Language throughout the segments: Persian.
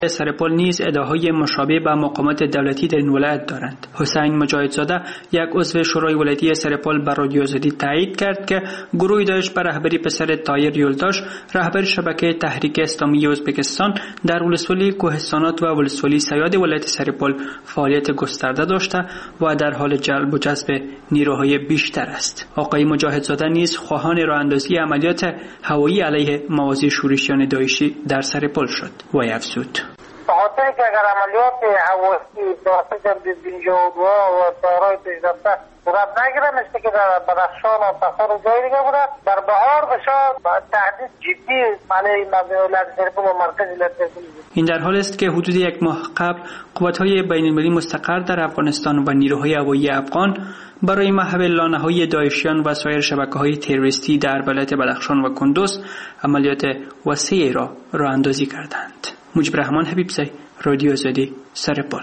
سرپل نیز ادعاهای مشابه به مقامات دولتی در این ولایت دارند. حسین مجاهدزاده یک عضو شورای ولایتی سرپل بر رادیو آزادی تایید کرد که گروهی داعش به رهبری پسر طاهر یلداش، رهبر شبکه تحریک اسلامی ازبکستان، در ولسوالی کوهستانات و ولسوالی سیاد ولایت سرپل فعالیت گسترده داشته و در حال جلب و جذب نیروهای بیشتر است. آقای مجاهدزاده نیز خواهان راه‌اندازی عملیات هوایی علیه مواضع شورشیان داعشی در سرپل شد و افزود: خاطر که اگر عملیات هوایی توسط بینجاودوا و طیارهای پیشرفته صورت نگیره، مثل که در بدخشان و تخار و جای دیگه بوده، در بهار بشه تهدید جدی علیه ولایت سرپل و مرکز ولایت سرپل. این در حال است که حدود یک ماه قبل قوت‌های بین‌المللی مستقر در افغانستان و نیروهای هوایی افغان برای محو لانه‌های داعشیان و سایر شبکه‌های تروریستی در ولایت بدخشان و کندوز عملیات وسیعی را راه‌اندازی کردند. مجیب رحمان حبیبزی، رادیو آزادی، سرپل.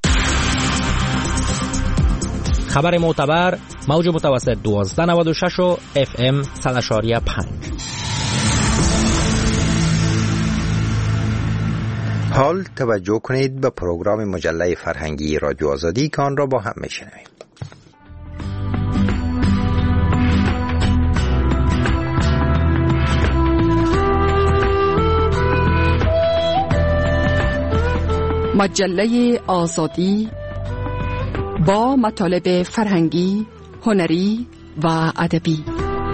خبر معتبر، موج متوسط 1296 و FM 100.5. حال توجه کنید به پروگرام مجله فرهنگی رادیو آزادی که آن را با هم میشنویم. مجله آزادی با مطالب فرهنگی، هنری و ادبی.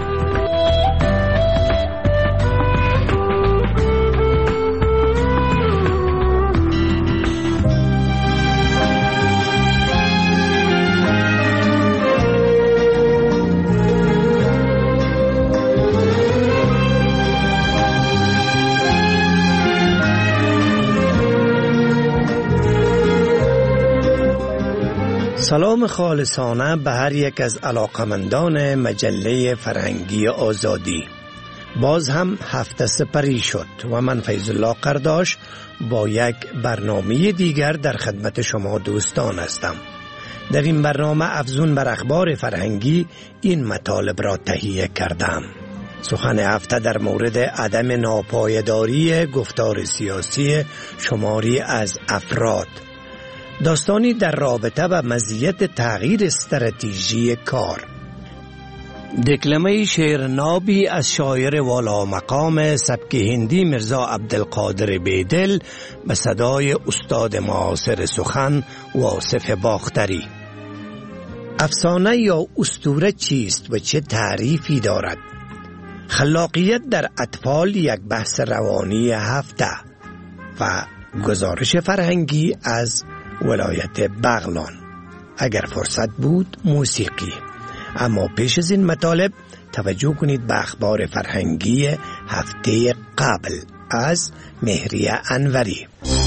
سلام خالصانه به هر یک از علاقمندان مجله فرهنگی آزادی. باز هم هفته سپری شد و من فیض الله قرداش با یک برنامه دیگر در خدمت شما دوستان هستم. در این برنامه افزون بر اخبار فرهنگی این مطالب را تهیه کردم. سخن هفته در مورد عدم ناپایداری گفتار سیاسی شماری از افراد، داستانی در رابطه با مزیت تغییر استراتژی کار، دکلمه شعر نابی از شاعر والا مقام سبک هندی مرزا عبدالقادر بیدل به صدای استاد معاصر سخن واصف باختری. افسانه یا اسطوره چیست و چه تعریفی دارد؟ خلاقیت در اطفال یک بحث روانی هفته و گزارش فرهنگی از ولایت بغلان. اگر فرصت بود موسیقی. اما پیش از این مطالب توجه کنید به اخبار فرهنگی هفته قبل از مهریه انوری.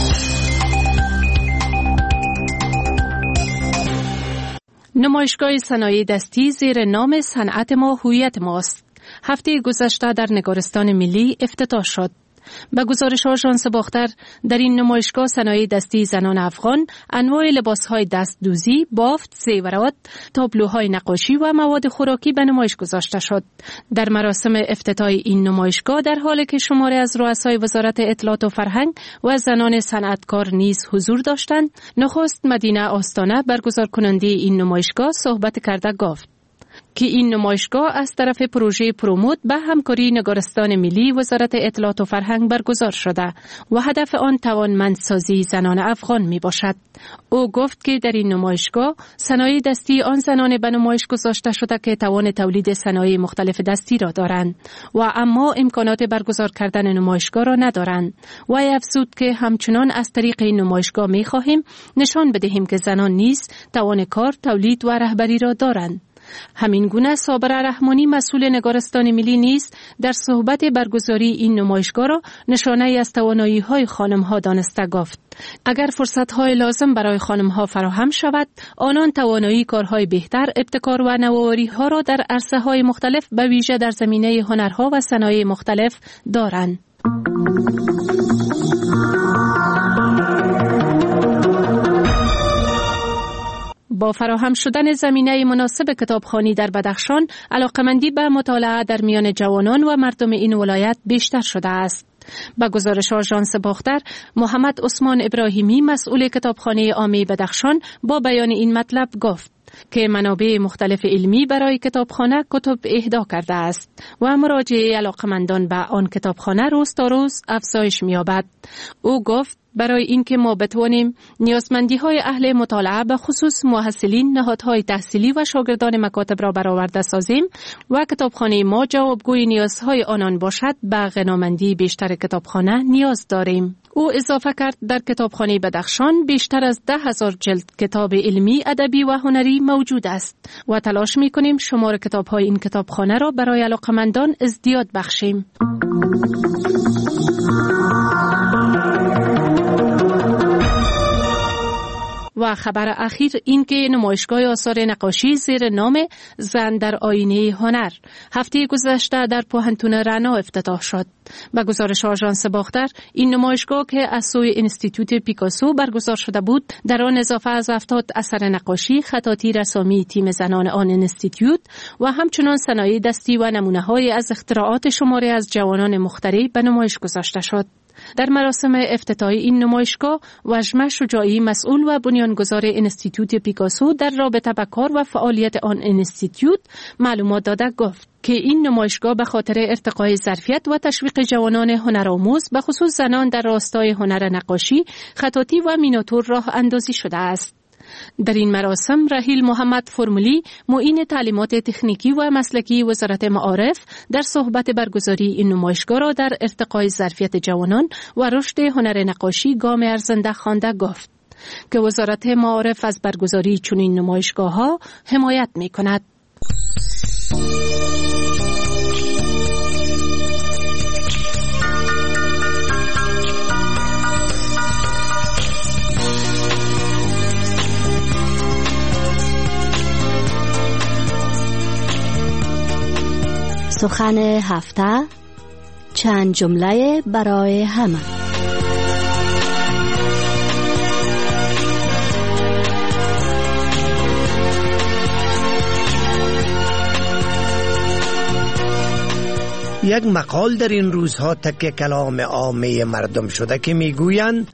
نمایشگاه صنایع دستی زیر نام صنعت ما هویت ماست هفته گذشته در نگارستان ملی افتتاح شد. به گزارش آژانس باختر، در این نمایشگاه صنایع دستی زنان افغان انواع لباس‌های دستدوزی، بافت، زیورات، تابلوهای نقاشی و مواد خوراکی به نمایش گذاشته شد. در مراسم افتتاح این نمایشگاه در حالی که شماری از رؤسای وزارت اطلاعات و فرهنگ و زنان صنعتکار نیز حضور داشتند، نخست مدینه آستانه برگزار کننده این نمایشگاه صحبت کرده گفت که این نمایشگاه از طرف پروژه پروموت به همکاری نگارستان ملی وزارت اطلاعات و فرهنگ برگزار شده و هدف آن توانمندسازی زنان افغان می باشد. او گفت که در این نمایشگاه صنایع دستی آن زنان به نمایش گذاشته شده که توان تولید صنایع مختلف دستی را دارند و اما امکانات برگزار کردن نمایشگاه را ندارند و افزود که همچنان از طریق این نمایشگاه می خواهیم نشان بدهیم که زنان نیز توان کار، تولید و رهبری را دارند. همین گونه صابره رحمانی مسئول نگارستان ملی نیز در صحبت برگزاری این نمایشگاه را نشانه از توانایی‌های خانم‌ها دانسته گفت. اگر فرصت‌های لازم برای خانم‌ها فراهم شود، آنان توانایی کارهای بهتر، ابتکار و نوآوری‌ها را در عرصه‌های مختلف به ویژه در زمینه هنرها و صنایع مختلف دارند. با فراهم شدن زمینه مناسب کتابخوانی در بدخشان، علاقمندی به مطالعه در میان جوانان و مردم این ولایت بیشتر شده است. با گزارش آژانس باختر، محمد عثمان ابراهیمی مسئول کتابخانه عامه بدخشان با بیان این مطلب گفت که منابع مختلف علمی برای کتابخانه کتب اهدا کرده است و مراجعه علاقمندان به آن کتابخانه روز تا روز افزایش می‌یابد. او گفت برای اینکه ما بتوانیم نیازمندی‌های اهل مطالعه به خصوص محصلین نهادهای تحصیلی و شاگردان مکاتب را برآورده سازیم و کتابخانه ما جوابگوی نیازهای آنان باشد، به غنامندی بیشتر کتابخانه نیاز داریم. او اضافه کرد در کتابخانه بدخشان بیشتر از 10,000 جلد کتاب علمی، ادبی و هنری موجود است و تلاش می‌کنیم شمار کتاب‌های این کتابخانه را برای علاقمندان ازدیاد بخشیم. و خبر اخیر این که نمایشگاه آثار نقاشی زیر نام زن در آینه هنر هفته گذشته در پوهنتون رنا افتتاح شد. با گزارش آژانس باختر، این نمایشگاه که از سوی انستیتوت پیکاسو برگزار شده بود، در آن اضافه از 70 اثر نقاشی، خطاطی رسامی تیم زنان آن انستیتوت و همچنان صنایع دستی و نمونه‌های از اختراعات شماری از جوانان مخترع به نمایش گذاشته شد. در مراسم افتتاحی این نمایشگاه، وژمه شجاعی مسئول و بنیانگذار انستیتوت پیکاسو در رابطه با کار و فعالیت آن انستیتوت معلومات داده گفت که این نمایشگاه به خاطر ارتقای ظرفیت و تشویق جوانان هنرآموز به خصوص زنان در راستای هنر نقاشی، خطاطی و میناتور راه اندازی شده است. در این مراسم رحیل محمد فرمولی، معین تعلیمات تکنیکی و مسلکی وزارت معارف، در صحبت برگزاری این نمایشگاه را در ارتقای ظرفیت جوانان و رشد هنر نقاشی گام ارزنده خوانده گفت که وزارت معارف از برگزاری چنین نمایشگاه‌ها حمایت می‌کند. سخن هفته، چند جمله برای همه. یک مقال در این روزها تکه کلام عامه مردم شده که میگویند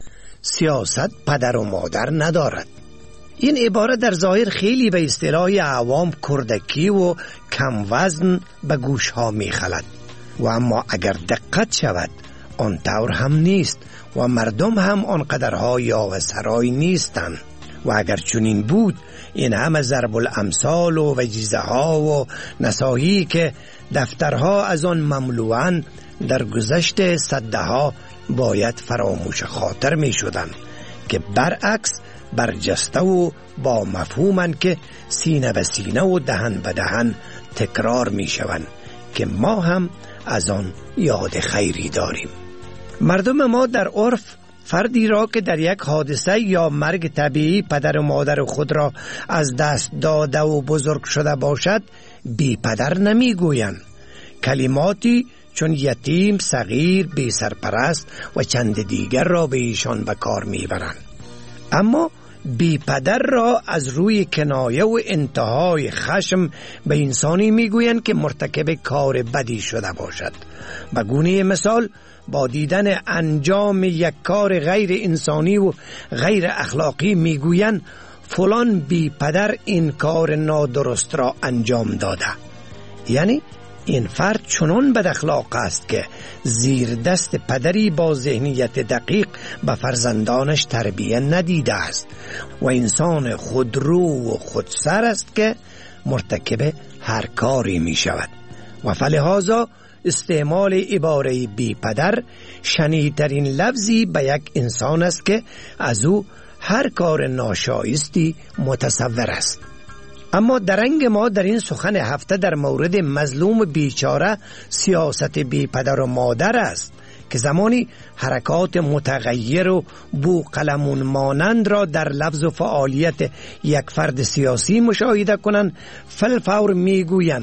سیاست پدر و مادر ندارد. این عبارت در ظاهر خیلی به اصطلاح عوام کردکی و کم وزن به گوش ها می خلد و اما اگر دقت شود آن طور هم نیست و مردم هم آنقدرها یاوه سرای نیستند و اگر چنین بود این همه ضرب الامثال و وجیزه ها و نصاحی که دفترها از آن مملوان در گذشت صدها باید فراموش خاطر می شدند که برعکس برجسته و با مفهومن که سینه به سینه و دهن به دهن تکرار می شوند که ما هم از آن یاد خیری داریم. مردم ما در عرف فردی را که در یک حادثه یا مرگ طبیعی پدر و مادر خود را از دست داده و بزرگ شده باشد بی پدر نمی گویند. کلماتی چون یتیم، صغیر، بی سرپرست و چند دیگر را به ایشان به کار می برند. اما بی پدر را از روی کنایه و انتهای خشم به انسانی میگویند که مرتکب کار بدی شده باشد. به گونه مثال با دیدن انجام یک کار غیر انسانی و غیر اخلاقی میگویند فلان بی پدر این کار نادرست را انجام داده. یعنی این فرد چنان بد اخلاق است که زیر دست پدری با ذهنیت دقیق به فرزندانش تربیت ندیده است و انسان خودرو و خودسر است که مرتکب هر کاری می شود و فلهذا استعمال عباره بی پدر شنیدترین لفظی به یک انسان است که از او هر کار ناشایستی متصور است. اما درنگ ما در این سخن هفته در مورد مظلوم بیچاره سیاست بی پدر و مادر است که زمانی حرکات متغیر و بوقلمون مانند را در لفظ و فعالیت یک فرد سیاسی مشاهده کنند، فالفور میگویند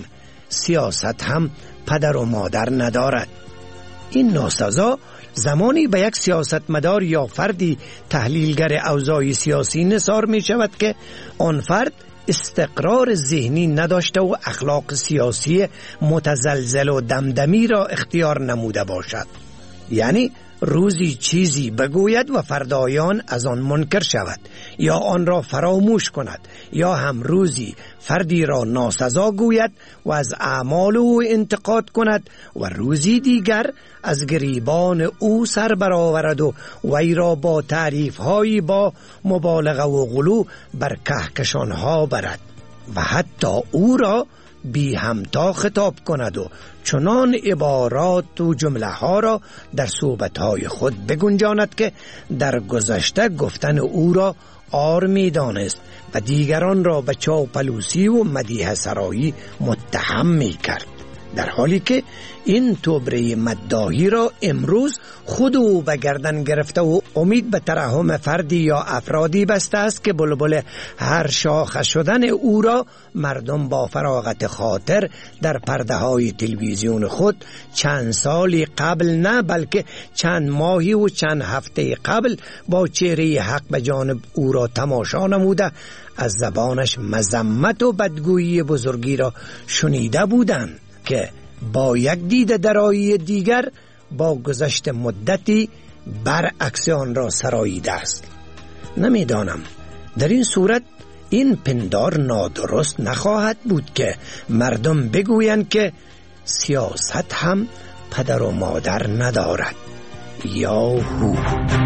سیاست هم پدر و مادر ندارد. این ناسزا زمانی به یک سیاستمدار یا فردی تحلیلگر اوضاع سیاسی نثار می شود که آن فرد استقرار ذهنی نداشته و اخلاق سیاسی متزلزل و دمدمی را اختیار نموده باشد یعنی روزی چیزی بگوید و فردایان از آن منکر شود یا آن را فراموش کند، یا هم روزی فردی را ناسزا گوید و از اعمال او انتقاد کند و روزی دیگر از گریبان او سر برآورد و وی را با تعریف‌هایی با مبالغه و غلو بر کهکشان‌ها برد و حتی او را بی همتا خطاب کند و چنان عبارات و جمله ها را در صحبت‌های خود بگنجاند که در گذشته گفتن او را عار می‌دانست و دیگران را به چاپلوسی و مدیح سرایی متهم می‌کرد، در حالی که این توبره مداحی را امروز خود او به گردن گرفته و امید به ترحم فردی یا افرادی بسته است که بلبل هر شاخه شدن او را مردم با فراغت خاطر در پرده های تلویزیون خود چند سالی قبل نه بلکه چند ماهی و چند هفته قبل با چهره حق به جانب او را تماشا نموده از زبانش مذمت و بدگویی بزرگی را شنیده بودند که با یک دید درایی دیگر با گذشت مدتی برعکس آن را سراییده است. نمیدانم در این صورت این پندار نادرست نخواهد بود که مردم بگویند که سیاست هم پدر و مادر ندارد یا هو.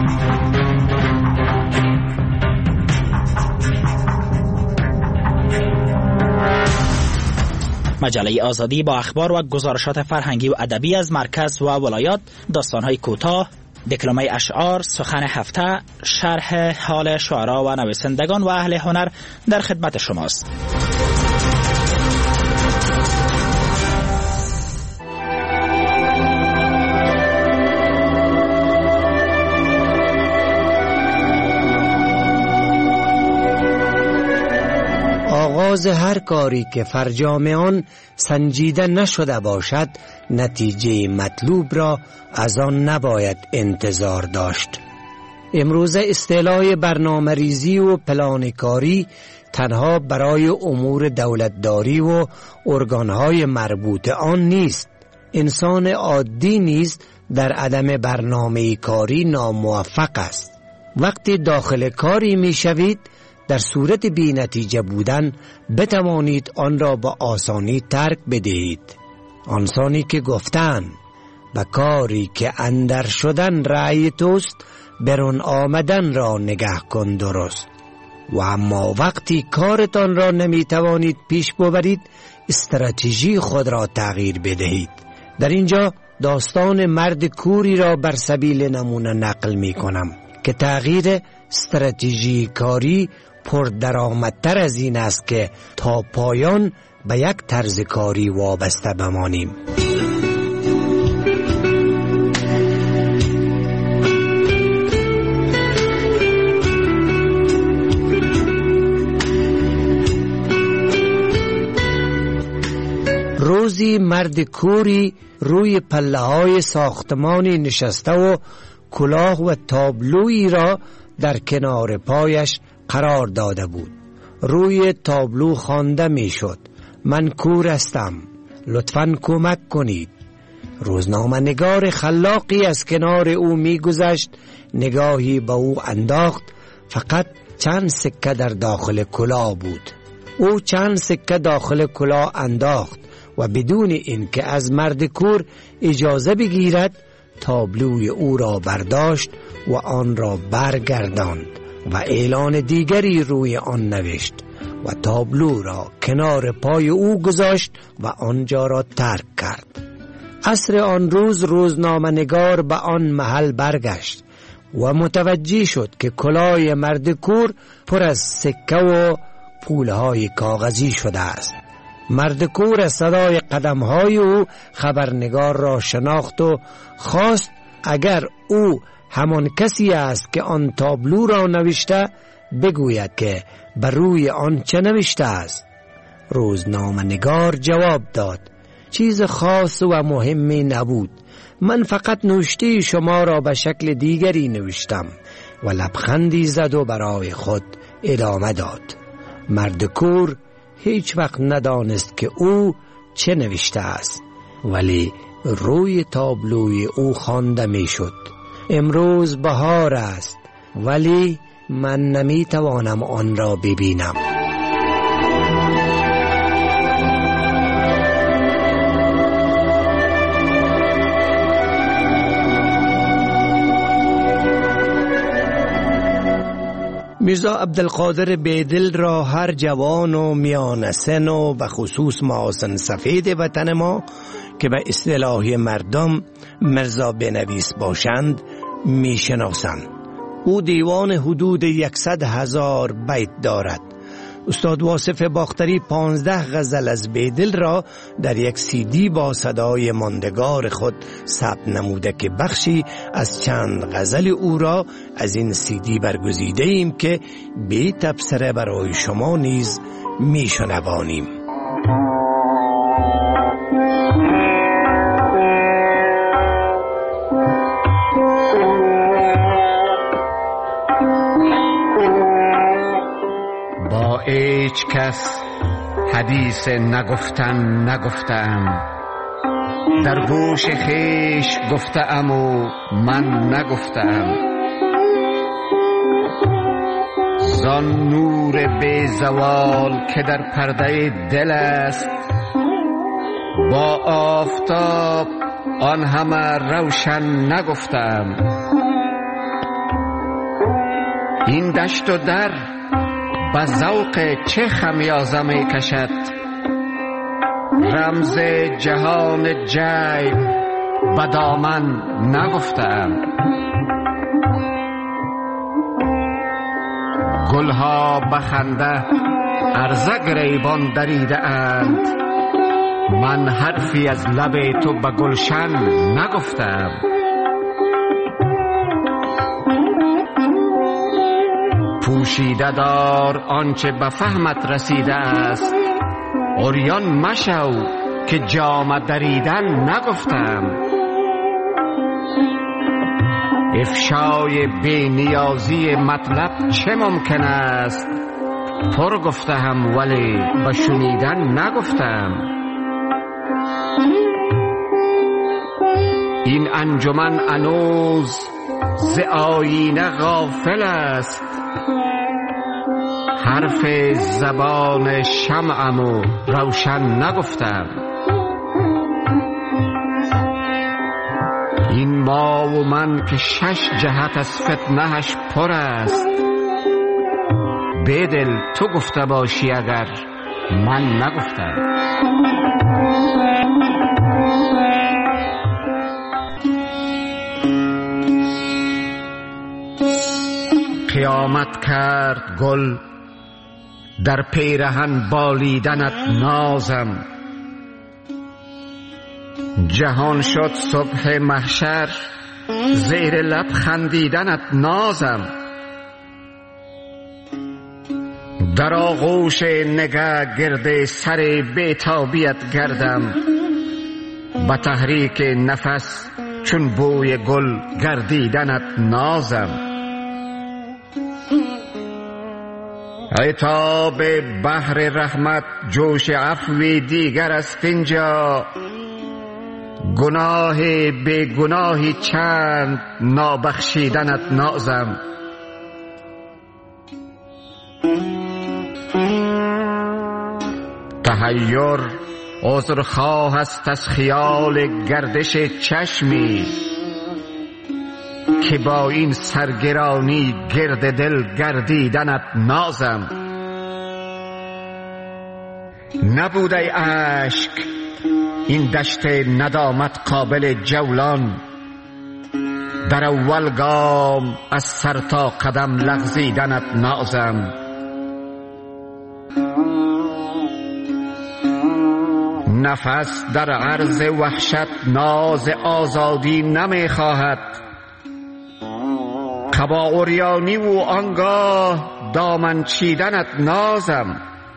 مجله آزادی با اخبار و گزارشات فرهنگی و ادبی از مرکز و ولایات، داستان‌های کوتاه، دکلمه اشعار، سخن هفته، شرح حال شعرا و نویسندگان و اهل هنر در خدمت شماست. آغاز هر کاری که فرجام آن سنجیده نشده باشد نتیجه مطلوب را از آن نباید انتظار داشت. امروز اصطلاح برنامه ریزی و پلانکاری تنها برای امور دولتداری و ارگانهای مربوط آن نیست. انسان عادی نیز در عدم برنامه کاری ناموفق است. وقتی داخل کاری می شوید در صورت بی نتیجه بودن بتوانید آن را با آسانی ترک بدهید. آنسانی که گفتن به کاری که اندر شدن رأی توست برون آمدن را نگه کن درست. و اما وقتی کارتان را نمی توانید پیش ببرید استراتژی خود را تغییر بدهید. در اینجا داستان مرد کوری را بر سبیل نمونه نقل می کنم که تغییر استراتژی کاری پردرآمدتر از این است که تا پایان به یک طرز کاری وابسته بمانیم. روزی مرد کوری روی پله‌های ساختمانی نشسته و کلاه و تابلویی را در کنار پایش قرار داده بود. روی تابلو خوانده می شد: من کور هستم، لطفاً کمک کنید. روزنامه نگار خلاقی از کنار او می گذشت، نگاهی به او انداخت. فقط چند سکه در داخل کلاه بود. او چند سکه داخل کلاه انداخت و بدون اینکه از مرد کور اجازه بگیرد تابلوی او را برداشت و آن را برگرداند و اعلان دیگری روی آن نوشت و تابلو را کنار پای او گذاشت و آنجا را ترک کرد. عصر آن روز روزنامه نگار به آن محل برگشت و متوجه شد که کلاه مرد کور پر از سکه و پولهای کاغذی شده است. مرد کور از صدای قدمهای او خبرنگار را شناخت و خواست اگر او همان کسی است که آن تابلو را نوشته بگوید که بر روی آن چه نوشته است. روزنامه نگار جواب داد: چیز خاص و مهمی نبود، من فقط نوشته شما را به شکل دیگری نوشتم. و لبخندی زد و برای خود ادامه داد. مرد کور هیچ وقت ندانست که او چه نوشته است، ولی روی تابلوی او خوانده میشد: امروز بهار است ولی من نمیتوانم آن را ببینم. میرزا عبدالقادر بیدل را هر جوان و میان سن و به خصوص معاصن سفید وطن ما که به اصطلاح مردم مرزا بنویس باشند میشناسند. او دیوان حدود 100,000 بیت دارد. استاد واصف باختری 15 غزل از بیدل را در یک CD با صدای ماندگار خود ثبت نموده که بخشی از چند غزل او را از این CD برگزیده ایم که بی تبصره برای شما نیز میشنوانیم. هیچ کس حدیث نگفتم، در گوش خیش گفتم و من نگفتم. زان نور بی زوال که در پرده دل است، با آفتاب آن همه روشن نگفتم. این دشت و در با ذوق چه خمیازه می کشد، رمز جهان جیب به دامن نگفتم. گلها به خنده عرضه گریبان دریده اند، من حرفی از لب تو به گلشن نگفتم. پوشیده دار آنچه به فهمت رسیده است، عریان مشو که جامه دریدن نگفتم. افشای بی نیازی مطلب چه ممکن است، پر گفتم ولی به شنیدن نگفتم. این انجمن هنوز ز آیینه غافل است، حرف زبان شمعم و روشن نگفتم. این ما و من که 6 جهت از فتنهش پر است، بیدل تو گفته باشی اگر من نگفتم. قیامت کرد گل در پیرهن بالیدنت نازم، جهان شد صبح محشر زیر لب خندیدنت نازم. در آغوش نگه گرد سر بیتابیت گردم، با تحریک نفس چون بوی گل گردیدنت نازم. عتاب بحر رحمت جوش عفوی دیگر است اینجا، گناه بی گناهی چند نابخشیدنت نازم. تحیر عذرخواه است از خیال گردش چشمی، که با این سرگرانی گرد دل گردیدنت نازم. نبوده اشک این دشت ندامت قابل جولان، در اول گام از سر تا قدم لغزیدنت نازم. نفس در عرض وحشت ناز آزادی نمی خواهد، قبا عریانی و آنگاه دامن چیدنت نازم.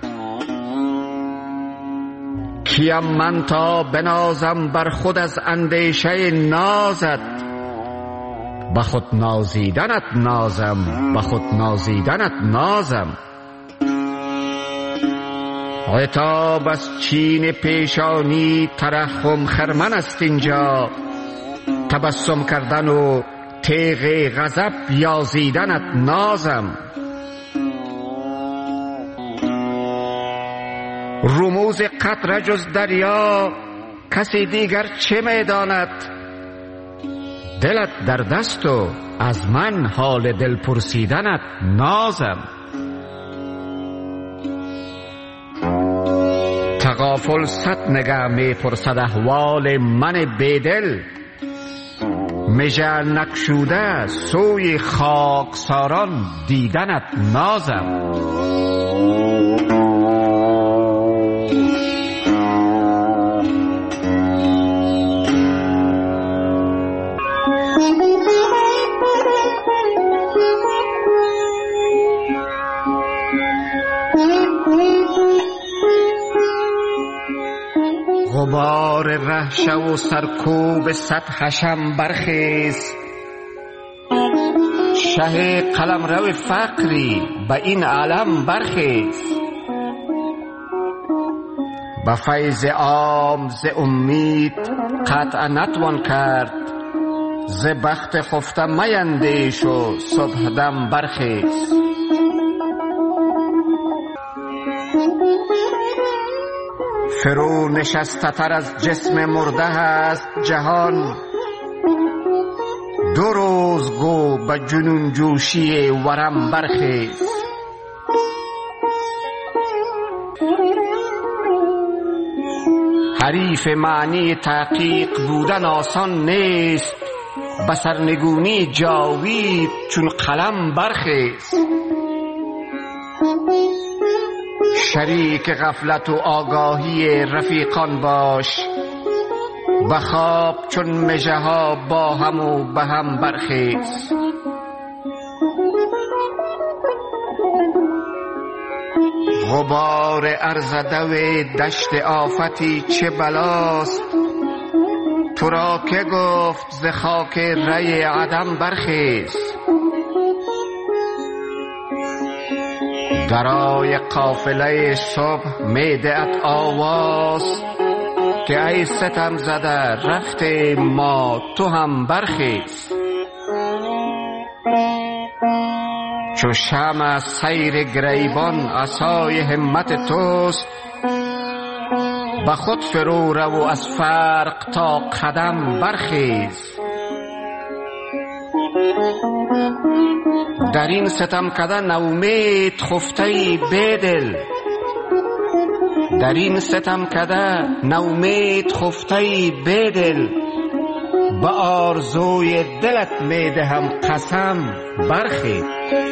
کیم من تا بنازم بر خود از اندیشه نازت، به خود نازیدنت نازم، به خود نازیدنت نازم. عتاب از چین پیشانی ترحم خرمن است اینجا، تبسم کردن و تیغ غضب یازیدنت نازم. رموز قطره جز دریا کسی دیگر چه میداند؟ دلت در دست و از من حال دل پرسیدنت نازم. تغافل صد نگه می پرسد احوال من بیدل، مژه نکشوده سوی خاکساران دیدنت نازم. غبار رهشه و سرکوب صد حشم برخیز، شه قلمرو فقری به این عالم برخیز. به فیض عام ز امید قطع نتوان کرد، ز بخت خفته میندیش و صبح دم برخیز. فرو نشسته تر از جسم مرده است جهان، دو روز گو به جنون جوشی ورم برخیز. حریف معنی تحقیق بودن آسان نیست، به سرنگونی جاوید چون قلم برخیز. شریک غفلت و آگاهی رفیقان باش، به خواب چون مژه ها با هم و به هم برخیز. غبار ارزده و دشت آفتی چه بلاست، تو را که گفت ز خاک ری عدم برخیز. درای قافله صبح میدهد آواز، که ای ستم زده رفت ما تو هم برخیز. چو شمع سیر گریبان عصای همت توست، به خود فرو رو و از فرق تا قدم برخیز. در این ستم کدن امید خفته بیدل، در این ستم کدن امید خفته بیدل، به آرزوی دلت میدهم قسم برخیز.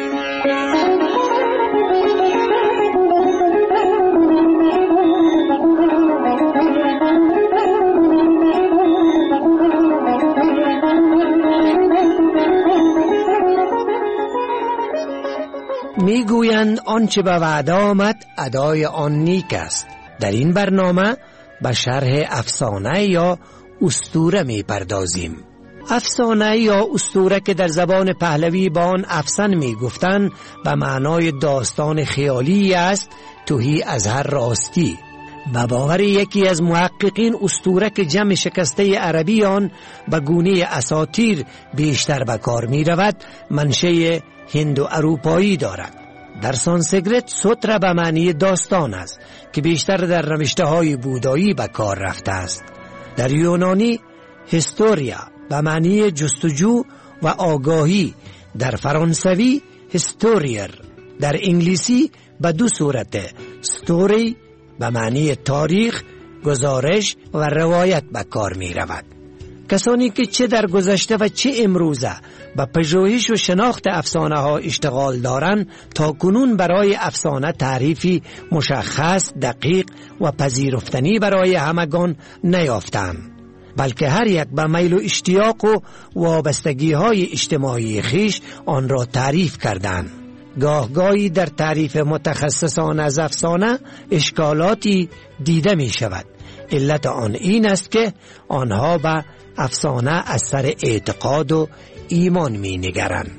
میگویند آنچه به وعده آمد ادای آن نیک است. در این برنامه به شرح افسانه یا اسطوره میپردازیم. افسانه یا اسطوره که در زبان پهلوی با آن افسان میگفتند و معنای داستان خیالی است تهی از هر راستی. به باور یکی از محققین اسطوره که جمع شکسته عربی آن به گونه اساطیر بیشتر به کار می رود منشأ هندو اروپایی دارد. در سانسکریت سوترا به معنی داستان است که بیشتر در نوشته های بودایی به کار رفته است. در یونانی هیستوریا به معنی جستجو و آگاهی، در فرانسوی هیستوریر، در انگلیسی به دو صورت ستوری به معنی تاریخ، گزارش و روایت به کار می رود. کسانی که چه در گذشته و چه امروزه به پژوهش و شناخت افسانه ها اشتغال دارند تا کنون برای افسانه تعریفی مشخص، دقیق و پذیرفتنی برای همگان نیافتند، بلکه هر یک به میل و اشتیاق و وابستگی های اجتماعی خیش آن را تعریف کردند. گاهی در تعریف متخصصان از افسانه اشکالاتی دیده می شود. علت آن این است که آنها به افسانه از سر اعتقاد و ایمان می نگرند.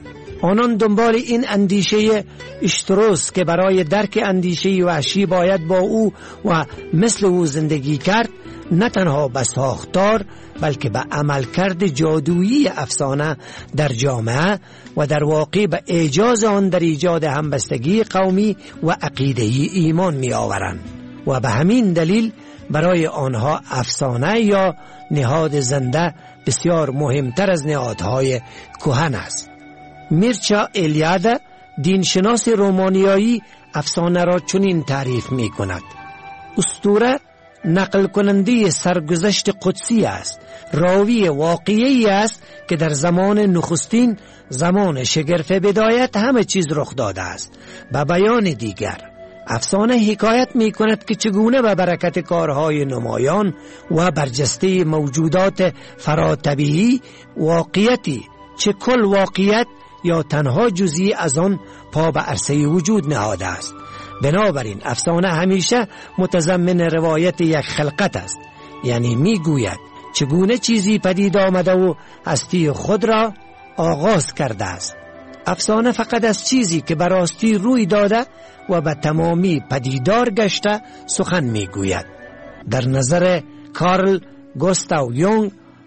آنان دنبال این اندیشه اشتروس که برای درک اندیشه وحشی باید با او و مثل او زندگی کرد، نه تنها به ساختار بلکه به عملکرد جادویی افسانه در جامعه و در واقع به اعجاز آن در ایجاد همبستگی قومی و عقیده‌ای ایمان می آورند و به همین دلیل برای آنها افسانه یا نهاد زنده بسیار مهمتر از نهادهای کهن است. میرچا الیاده، دینشناس رومانیایی، افسانه را چنین تعریف می کند: اسطوره نقل کننده سرگذشت قدسی است، راوی واقعی است که در زمان نخستین، زمان شگرف بدایت، همه چیز رخ داده است. به بیان دیگر، افسانه حکایت می کند که چگونه به برکت کارهای نمایان و برجسته موجودات فراتبیعی واقعیتی، چه کل واقعیت یا تنها جزئی از آن، پا به عرصه وجود نهاده است. بنابراین افسانه همیشه متضمن روایت یک خلقت است، یعنی می گوید چگونه چیزی پدید آمده و هستی خود را آغاز کرده است. افسانه فقط از چیزی که براستی روی داده و به تمامی پدیدار گشته سخن می گوید. در نظر کارل گوستاو یونگ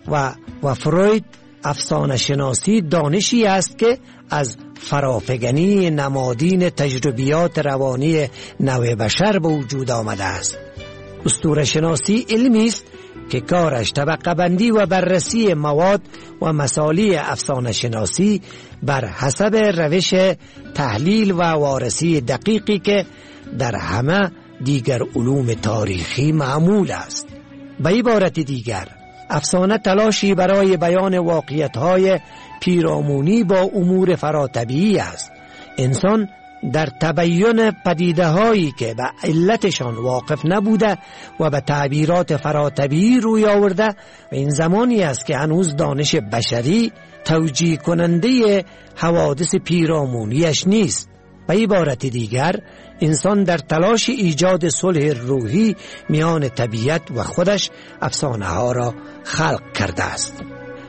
و فروید، افسانه شناسی دانشی است که از فرافگنی نمادین تجربیات روانی نوع بشر به وجود آمده است. اسطوره شناسی علمی است که کارش طبقه بندی و بررسی مواد و مسائل افسانه شناسی بر حسب روش تحلیل و وارسی دقیقی که در همه دیگر علوم تاریخی معمول است. به عبارت دیگر، افسانه تلاشی برای بیان واقعیت‌های پیرامونی با امور فراتبیعی است. انسان در تبیین پدیده‌هایی که به علتشان واقف نبوده و به تعبیرات فراتبیعی روی آورده و این زمانی است که هنوز دانش بشری توجیه کننده حوادث پیرامونیش نیست. به عبارت دیگر، انسان در تلاش ایجاد صلح روحی میان طبیعت و خودش افسانه ها را خلق کرده است.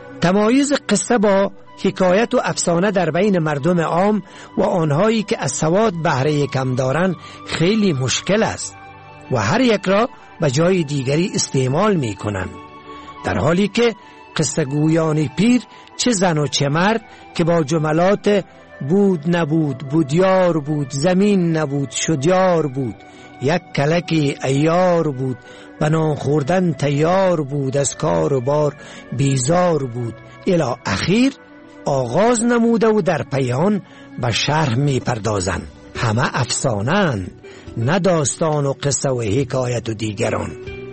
تمایز قصه با حکایت و افسانه در بین مردم عام و آنهایی که از سواد بهره کم دارند خیلی مشکل است و هر یک را به جای دیگری استعمال می کنند، در حالی که قصه گویان پیر، چه زن و چه مرد، که با جملات بود نبود، بودیار بود، زمین نبود شدیار بود، یک کلکی ایار بود، بنان خوردن تیار بود، از کار و بار بیزار بود، الی اخیر آغاز نموده و در پیان به شرح می پردازند. همه افسانه‌اند، نه داستان و قصه و حکایت و دیگران.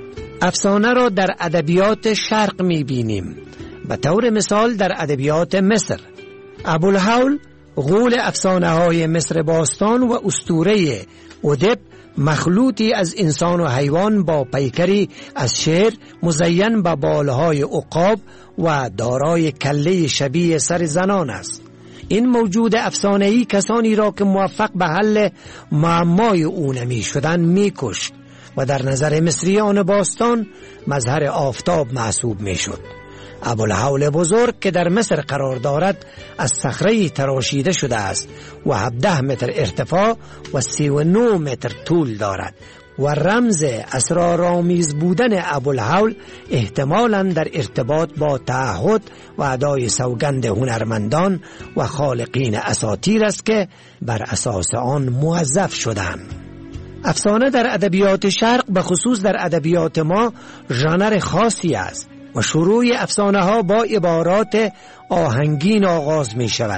افسانه را در ادبیات شرق می بینیم. به طور مثال در ادبیات مصر، ابوالهول غول افسانه های مصر باستان و اسطوره اودپ، مخلوطی از انسان و حیوان با پیکری از شیر مزین به بالهای عقاب و دارای کله شبیه سر زنان است. این موجود افسانه‌ای کسانی را که موفق به حل معمای او نمی شدن می کشت و در نظر مصریان باستان مظهر آفتاب محسوب می شد. ابوالهول بزرگ که در مصر قرار دارد از صخره تراشیده شده است و 17 متر ارتفاع و 39 متر طول دارد و رمز اسرارآمیز بودن ابوالهول احتمالاً در ارتباط با تعهد و ادای سوگند هنرمندان و خالقین اساطیر است که بر اساس آن موظف شدند. افسانه در ادبیات شرق، به خصوص در ادبیات ما، ژانر خاصی است و شروع افسانه ها با عبارات آهنگین آغاز می شود.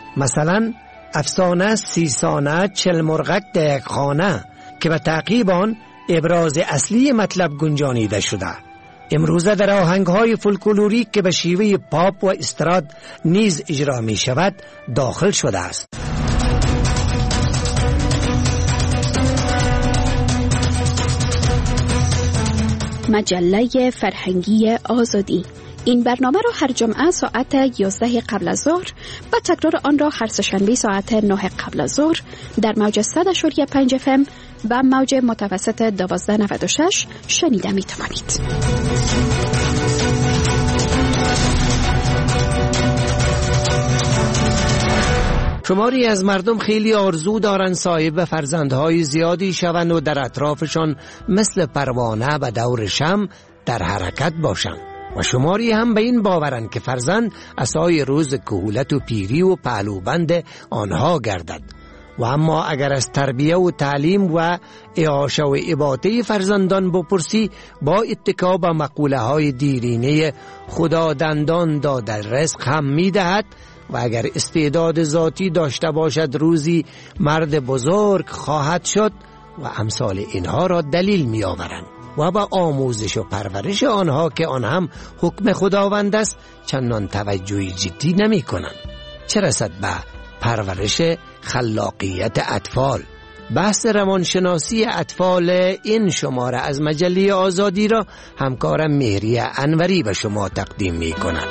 مثلا افسانه 30 سانه 40 مرغک در یک خانه که به تعقیب آن ابراز اصلی مطلب گنجانیده شده. امروزه در آهنگ های فولکلوریک که به شیوه پاپ و استراد نیز اجرا می شود داخل شده است. مجله فرهنگی آزادی. این برنامه را هر جمعه ساعت 11 قبل از ظهر و تکرار آن را هر سه‌شنبه ساعت 9 قبل از ظهر در موج 100.5 FM و موج متوسط 1296 شنیده می توانید. شماری از مردم خیلی آرزو دارند صاحب فرزندهای زیادی شوند و در اطرافشان مثل پروانه و دور شمع در حرکت باشند و شماری هم به این باورند که فرزند عصای روز کهولت و پیری و پهلوبند آنها گردد. و اما اگر از تربیه و تعلیم و اعاشه و اباطه فرزندان بپرسی، با اتکا به مقوله های دیرینه خدا دندان داده رزق هم می دهد و اگر استعداد ذاتی داشته باشد روزی مرد بزرگ خواهد شد و امثال اینها را دلیل می آورند و با آموزش و پرورش آنها که آن هم حکم خداوند است چندان توجهی جدی نمی کنند، چه رسد به پرورش خلاقیت اطفال. بحث روانشناسی اطفال این شماره از مجله آزادی را همکارم مهریه انوری به شما تقدیم می کند.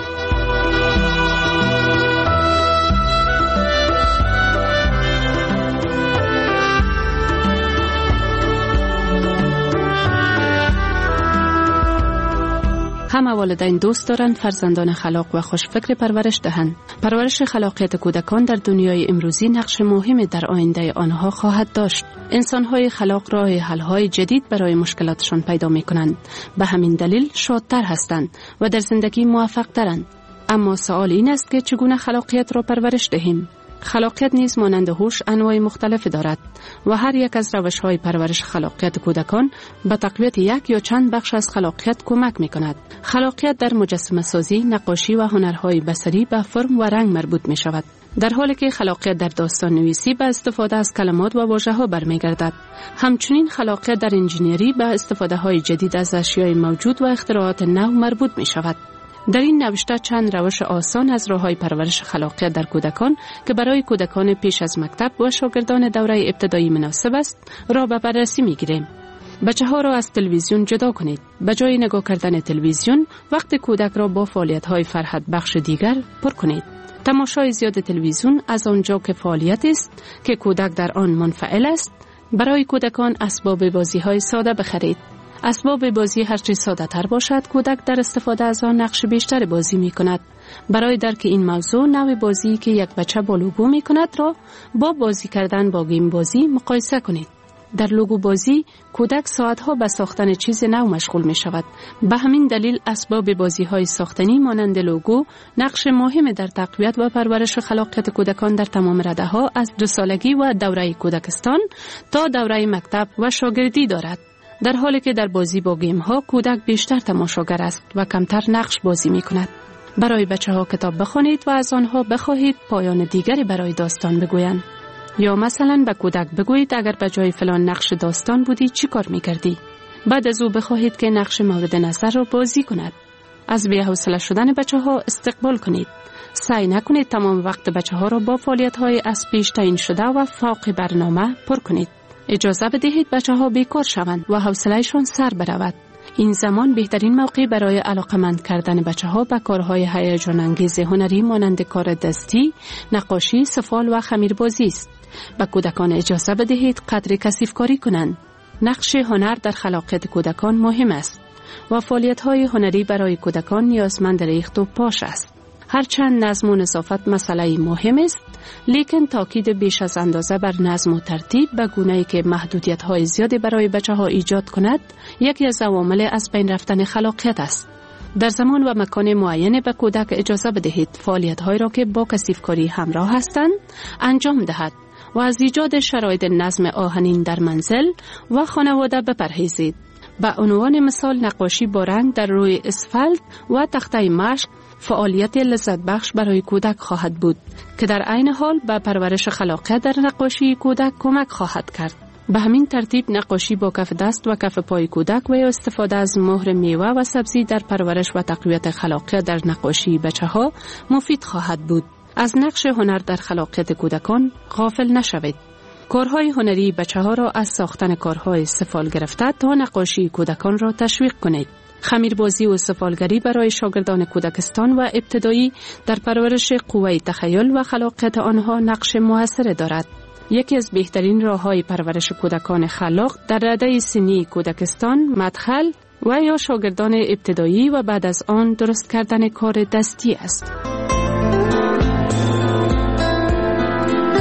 همه والدین دوست دارند فرزندان خلاق و خوشفکر پرورش دهند. پرورش خلاقیت کودکان در دنیای امروزی نقش مهمی در آینده آنها خواهد داشت. انسان‌های خلاق راه حل‌های جدید برای مشکلاتشان پیدا می‌کنند. به همین دلیل شادتر هستند و در زندگی موفق‌ترند. اما سوال این است که چگونه خلاقیت را پرورش دهیم؟ خلاقیت نیز مانند هوش انواع مختلفی دارد و هر یک از روش‌های پرورش خلاقیت کودکان به تقویت یک یا چند بخش از خلاقیت کمک می‌کند. خلاقیت در مجسمه سازی، نقاشی و هنرهای بصری به فرم و رنگ مربوط می‌شود، در حالی که خلاقیت در داستان نویسی به استفاده از کلمات و واژه‌ها برمیگردد. همچنین خلاقیت در انجینری به استفاده‌های جدید از اشیاء موجود و اختراعات نو مربوط می‌شود. در این نوشته چند روش آسان از راه‌های پرورش خلاقیت در کودکان که برای کودکان پیش از مکتب و شاگردان دوره ابتدایی مناسب است را به بررسی می‌گیریم. بچه‌ها را از تلویزیون جدا کنید. به جای نگاه کردن تلویزیون، وقت کودک را با فعالیت‌های فرحت بخش دیگر پر کنید. تماشای زیاد تلویزیون از آنجا که فعالیت است که کودک در آن منفعل است، برای کودکان اسباب بازی‌های ساده بخرید. اسباب بازی هرچه ساده تر باشد، کودک در استفاده از آن نقش بیشتر بازی می کند. برای درک این موضوع، نوع بازی که یک بچه با لوگو می کند را با بازی کردن با گیم بازی مقایسه کنید. در لوگو بازی، کودک ساعتها به ساختن چیز نو مشغول می شود. به همین دلیل اسباب بازی های ساختنی مانند لوگو نقش مهم در تقویت و پرورش خلاقیت کودکان در تمام رده ها از 2 سالگی و دوره کودکستان تا دوره مکتب و شاگردی دارد. در حالی که در بازی با گیم ها کودک بیشتر تماشاگر است و کمتر نقش بازی می کند. برای بچه ها کتاب بخوانید و از آنها بخواهید پایان دیگری برای داستان بگویند. یا مثلا به کودک بگویید اگر به جای فلان نقش داستان بودی چی کار می کردی؟ بعد از او بخواهید که نقش مورد نظر را بازی کند. از بی‌حوصله شدن بچه ها استقبال کنید. سعی نکنید تمام وقت بچه ها را با فعالیت های از پیش تعیین شده و فوق برنامه پر کنید. اجازه بدهید بچه ها بیکار شوند و حوصله‌شان سر برود. این زمان بهترین موقع برای علاقمند کردن بچه ها به کارهای هیجان انگیز هنری مانند کار دستی، نقاشی، سفال و خمیربازی است. به کودکان اجازه بدهید قدر کثیف کاری کنند. نقش هنر در خلاقیت کودکان مهم است و فعالیت‌های هنری برای کودکان نیازمند ریخت و پاش است. هرچند نظم و نظافت مسئله مهم است، لیکن تاکید بیش از اندازه بر نظم و ترتیب به گونه‌ای که محدودیت‌های زیادی برای بچه‌ها ایجاد کند، یکی از عوامل از بین رفتن خلاقیت است. در زمان و مکان معین به کودک اجازه بدهید فعالیت‌هایی را که با کثیف‌کاری همراه هستند انجام دهد و از ایجاد شرایط نظم آهنین در منزل و خانواده بپرهیزید. به عنوان مثال نقاشی با رنگ در روی اسفالت و تخته مشق فعالیت لذت بخش برای کودک خواهد بود که در عین حال به پرورش خلاقیت در نقاشی کودک کمک خواهد کرد. به همین ترتیب نقاشی با کف دست و کف پای کودک و استفاده از مهر میوه و سبزی در پرورش و تقویت خلاقیت در نقاشی بچه‌ها مفید خواهد بود. از نقش هنر در خلاقیت کودکان غافل نشوید. کارهای هنری بچه‌ها را از ساختن کارهای سفال گرفته تا نقاشی کودکان را تشویق کنید. خمیربازی و سفالگری برای شاگردان کودکستان و ابتدایی در پرورش قوه تخیل و خلاقیت آنها نقش موثر دارد. یکی از بهترین راه‌های پرورش کودکان خلاق در رده سنی کودکستان، مدخل و یا شاگردان ابتدایی و بعد از آن درست کردن کار دستی است.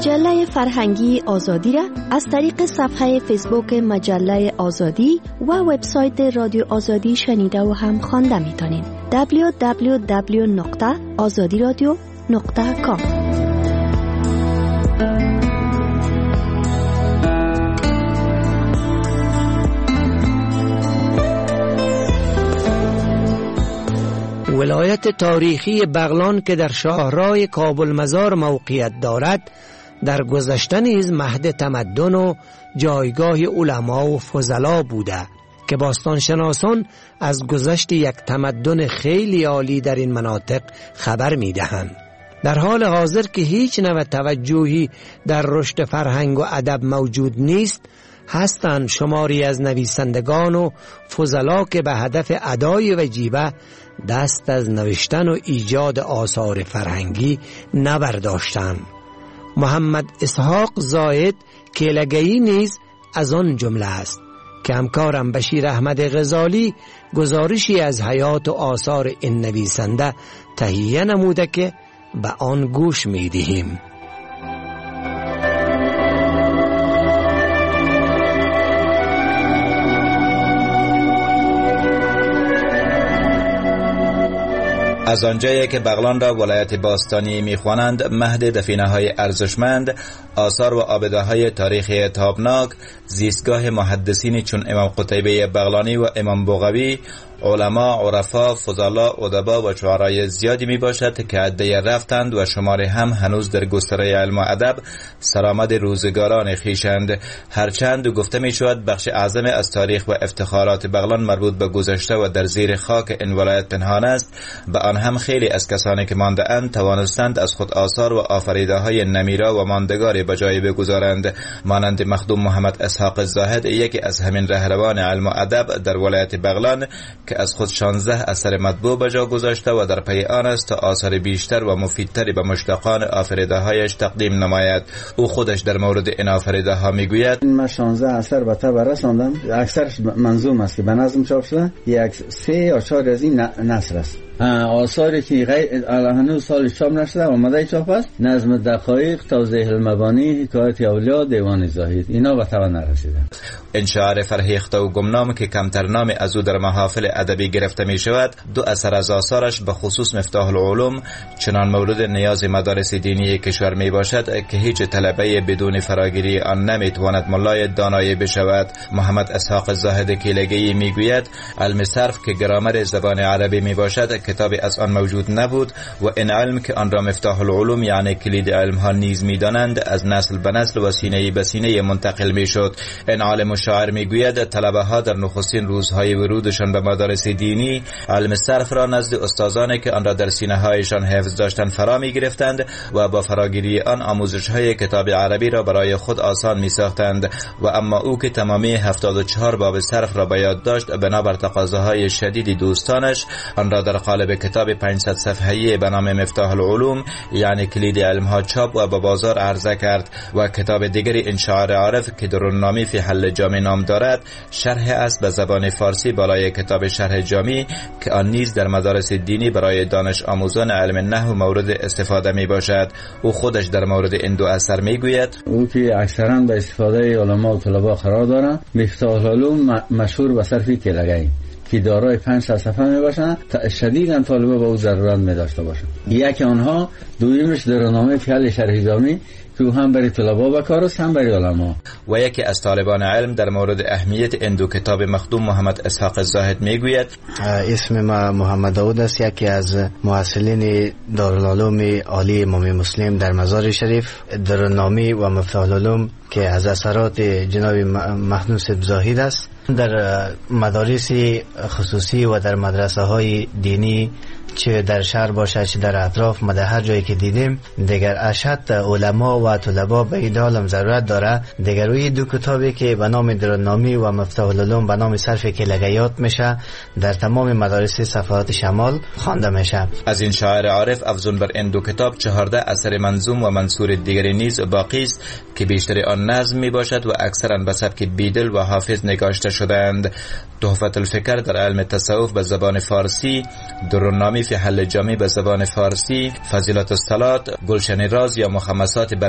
مجله فرهنگی آزادی را از طریق صفحه فیسبوک مجله آزادی و وبسایت رادیو آزادی شنیده و هم خوانده می‌تونید. www.azadiradio.com. ولایت تاریخی بغلان که در شاهراه کابل مزار موقعیت دارد، در گذشته نیز مهد تمدن و جایگاه علما و فضلا بوده که باستانشناسان از گذشت یک تمدن خیلی عالی در این مناطق خبر می دهند. در حال حاضر که هیچ نوع توجهی در رشد فرهنگ و ادب موجود نیست، هستند شماری از نویسندگان و فضلا که به هدف ادای وجیبه دست از نوشتن و ایجاد آثار فرهنگی نبرداشتند. محمد اسحاق زاید کیلگئی نیز از آن جمله است که همکارم بشیر احمد غزالی گزارشی از حیات و آثار این نویسنده تهیه نموده که به آن گوش می دهیم. از آنجایی که بغلان را ولایت باستانی می‌خوانند، مهد دفینه‌های ارزشمند، آثار و آبده‌های تاریخی تابناک، زیستگاه محدثینی چون امام قتیبه بغلانی و امام بغوی، علما، عرفا، فضلا، ادبا و شعرای زیادی می باشد که عده رفتند و شماری هم هنوز در گستره علم و ادب سرآمد روزگاران خویشند. هرچند گفته می شود بخش اعظم از تاریخ و افتخارات بغلان مربوط به گذشته و در زیر خاک این ولایت پنهان است، به آن هم خیلی از کسانی که مانده اند توانستند از خود آثار و آفریده های نمیرا و ماندگاری به جای بگذارند، مانند مخدوم محمد اسحاق زاهد، یکی از همین رهروان علم و ادب در ولایت بغلان که از خود 16 اثر مطبوع به جا گذاشته و در پی آن است تا آثار بیشتر و مفیدتری به مشتاقان آفریده هایش تقدیم نماید. او خودش در مورد این آفریده ها میگوید: من 16 اثر به تبع رساندم، اکثرش منظوم است که به نظم چاپ شده، یک 3 یا 4 از این نثر است. آثاری که هنوز سال چاپ نشده آماده چاپ است: نظم دقایق، توضیح المبانی، حکایت اولیاء، دیوان زاهد، اینا به تبع نرسیده. این شاعر فرهیخته و گمنام که کمتر نام از او در محافل ادبی گرفته می شود، 2 اثر از آثارش به خصوص مفتاح العلوم چنان مورد نیاز مدارس دینی کشور می باشد که هیچ طلبه بدون فراگیری آن نمی تواند ملای دانایی بشود. محمد اسحاق زاهد کیلگئی می گوید علم صرف که گرامر زبان عربی می باشد کتابی از آن موجود نبود و این علم که آن را مفتاح العلوم یعنی کلید علم ها نیز می دانند از نسل به نسل و سینه به سینه منتقل می شد. این عالم و شاعر می گوید طلبه ها در نخستین روزهای ورودشان به مدارس دینی علم صرف را نزد استادانی که آن را در سینه هایشان حفظ داشتند فرا می گرفتند و با فراگیری آن آموزش های کتاب عربی را برای خود آسان می ساختند و اما او که تمامی 74 باب صرف را به یاد داشت، بنابر تقاضاهای شدید دوستانش آن را در قالب کتاب 500 صفحه‌ای به نام مفتاح العلوم یعنی کلید علم ها چاپ و به بازار عرضه کرد و کتاب دیگری این شاعر عارف که درونامی فی حل جامی نام دارد شرح است به زبان فارسی بالای کتاب شرح جامی که آن نیز در مدارس دینی برای دانش آموزان علم نحو مورد استفاده می باشد. او خودش در مورد این 2 اثر می گوید او که اکثرا به استفاده علما و طلبا قرار دارند، مفتاح العلوم مشهور به صرف کیلگئی که دارای 5 صفحه می باشند، شدیداً طالبا به او ضرورت می داشته باشند. یکی آنها دویمش درونامه فی حل شرح جامی که هم برای طلبا به کار است هم برای علما. و یکی از طالبان علم در مورد اهمیت این 2 کتاب مخدوم محمد اسحاق زاهد میگوید اسم ما محمد داود است، یکی از محصلین دارالعلوم عالی امام مسلم در مزار شریف. درونامی و مفتاح العلوم که از اثرات جناب مخدوم زاهد است، در مدارس خصوصی و در مدرسه های دینی چه در شهر باشد چه در اطراف ما در هر جایی که دیدیم دیگر اشد علما و طلبا به این عالم ضرورت داره. دیگر روی 2 کتابی که به نام درونامی و مفتاح العلوم به نام صرف کیلگیات میشه در تمام مدارس صفحات شمال خوانده میشه. از این شاعر عارف افزون بر این 2 کتاب 14 اثر منظوم و منثور دیگری نیز باقی است که بیشتر آن نظم می باشد و اکثرا به سبک بیدل و حافظ نگاشته شده‌اند. تحفة الفکر در علم تصوف به زبان فارسی، درونامی فی حل جامی به زبان فارسی، فضیلت الصلات، گلشن راز یا مخمسات بر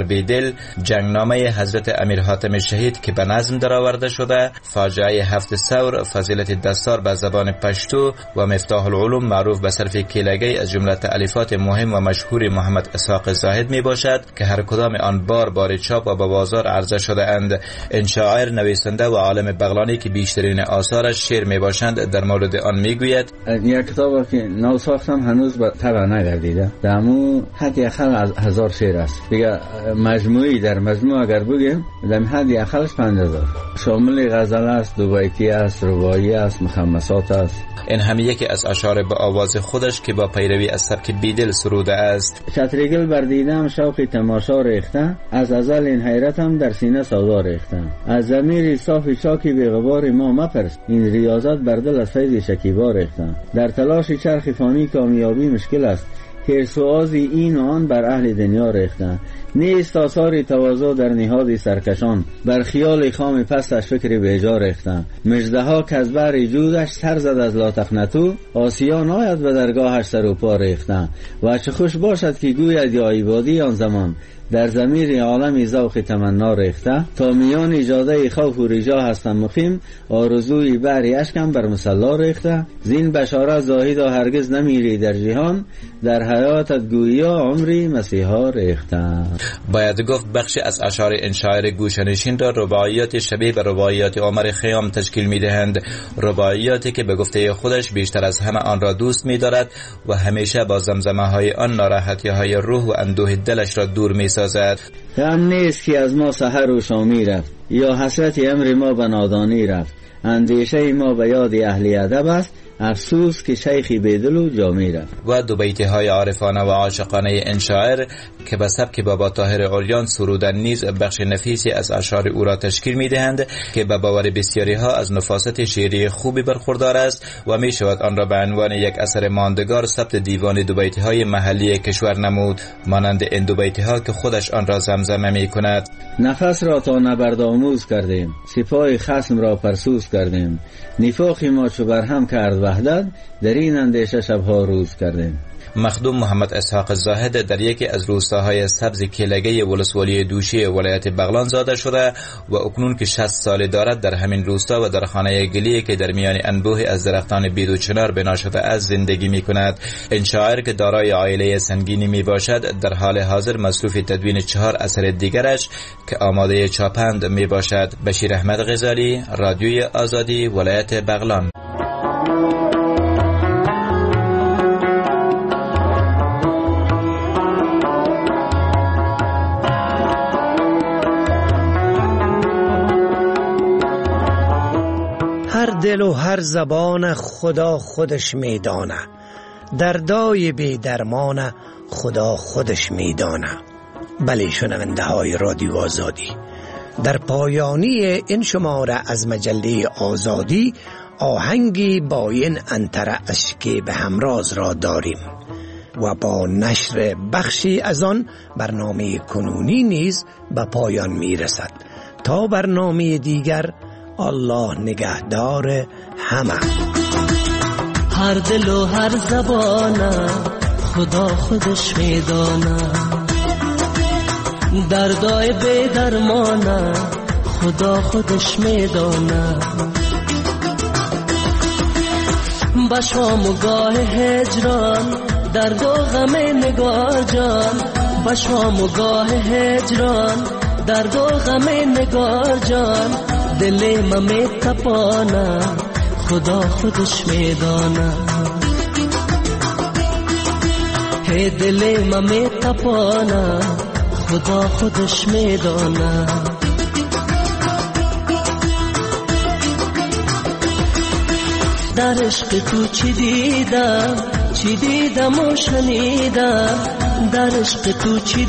بر بیدل، جنگنامه حضرت امیر حاتم شهید که به نظم درآورده شده، فاجعه 7 ثور، فضیلت دستار به زبان پشتو و مفتاح العلوم معروف به صرف کیلگی از جمله تألیفات مهم و مشهور محمد اسحاق زاهد می باشد که هر کدام آن بار چاپ و به بازار عرضه شده اند. این شاعر، نویسنده و عالم بغلانی که بیشترین آثارش شعر می باشند در مورد آن می گوید: یک کتاب که نو ساختم هنوز طبع نگردیده، دمو حد اقل از 1000 شعر است دیگه. مجموعی در مجموع اگر بگیم دم حد اقلش 5000 شامل غزل است، دوبیتی است، رباعی است، مخمسات است. این هم یکی از اشعار با آواز خودش که با پیروی از سبک بیدل سروده است. چتریگل بردیدم شوق تماشا ریخته، از ازل این حیرتم در سینه سودا ریخته. از ضمیر صافی چاکی به غبار ما مپرس، این ریاضت بر دل از فیض شکیبا ریخته. در تلاش چرخ فانی کامیابی مشکل است، هرسوازی این و آن بر اهل دنیا ریختن. نیست آثار تواضع در نهاد سرکشان، بر خیال خام پستش فکر بیجا ریختن. مژدها که از بر جودش سر زد از لا تقنطوا، آسیا ناید به درگاهش سر و پا ریختن. و چه خوش باشد که گوید یا عبادی آن زمان، در ضمیر عالمی ذوق تمنا ریخته. تا میان ایجاده خوف و رجا هستم مقیم، آرزوی بری اشکم بر مصلا ریخته. زین بشارت زاهدا هرگز نمیری در جهان، در حیاتت گویا عمری مسیحا ریخته. باید گفت بخشی از اشعار این شاعر گوشنشین را رباعیات شبیه به رباعیات عمر خیام تشکیل میدهند، رباعیاتی که به گفته خودش بیشتر از همه آن را دوست می‌دارد و همیشه با زمزمه های آن ناراحتی های روح و اندوه دلش را دور می‌سازد. غم نیست که از ما سحر و شامی رفت، یا حسرت امر ما به نادانی رفت. اندیشه ما به یاد اهل ادب است، افسوس که شیخی بدل و جامی رفت. و دو بیتی های عارفانه و عاشقانه این شاعر که به سبک بابا طاهر عریان سرودن نیز بخش نفیسی از اشعار او را تشکیل می‌دهند که به باور بسیاری ها از نفاست شعری خوبی برخوردار است و می شود آن را به عنوان یک اثر ماندگار ثبت دیوان دو بیتی های محلی کشور نمود، مانند این دو بیتی ها که خودش آن را زمزمه می کند: نفس را تا نبرد آموز کردیم، سپاه خصم را فرسوز کردیم. نفاق ما چو برهم کرد وحدت، در این اندیشه شبها روز کردیم. مخدوم محمد اسحاق زاهد در یکی از روستاهای سبز کیلگی ولسوالی دوشی ولایت بغلان زاده شده و اکنون که 60 سال دارد در همین روستا و در خانه گلی که در میان انبوه از درختان بید و چنار بنا شده از زندگی می کند. این شاعر که دارای عائله سنگینی می باشد در حال حاضر مصروف تدوین 4 اثر دیگرش که آماده چاپند می باشد. بشیر احمد غزالی، رادیوی آزادی، ولایت بغلان. هر دل و هر زبان خدا خودش میدانه، دردای بی درمان خدا خودش میدانه. بله شنونده های رادیو آزادی، در پایانی این شماره از مجله آزادی آهنگی با این انتره اشکی به همراز را داریم و با نشر بخشی از آن برنامه کنونی نیز به پایان میرسد. تا برنامه دیگر، الله نگهدار همه. هر دل و هر زبانه خدا خودش میدانه، دردای بی درمانه خدا خودش میدانه. با شام و گاه هجران درد و غم نگار جان، با شام و گاه هجران درد و غم نگار جان. دل من می تپانه خدا خودش میدانه، هی دل من می تپانه خدا خودش میدانه. در عشق تو چی دیدم و شنیدم، در عشق تو چی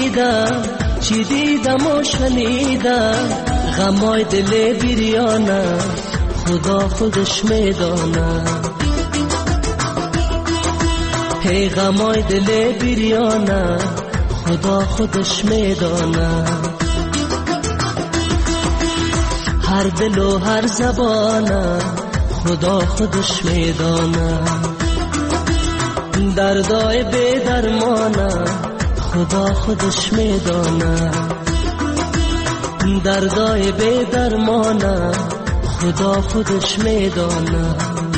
دیدم و شنیدم. غمای دل بیریانه خدا خودش میدانه، هی غمای دل بیریانه خدا خودش میدانه. هر دل و هر زبانه خدا خودش میدانه، دردای بی درمانه خدا خودش میدانه، دردای بی درمانه خدا خودش میدانه.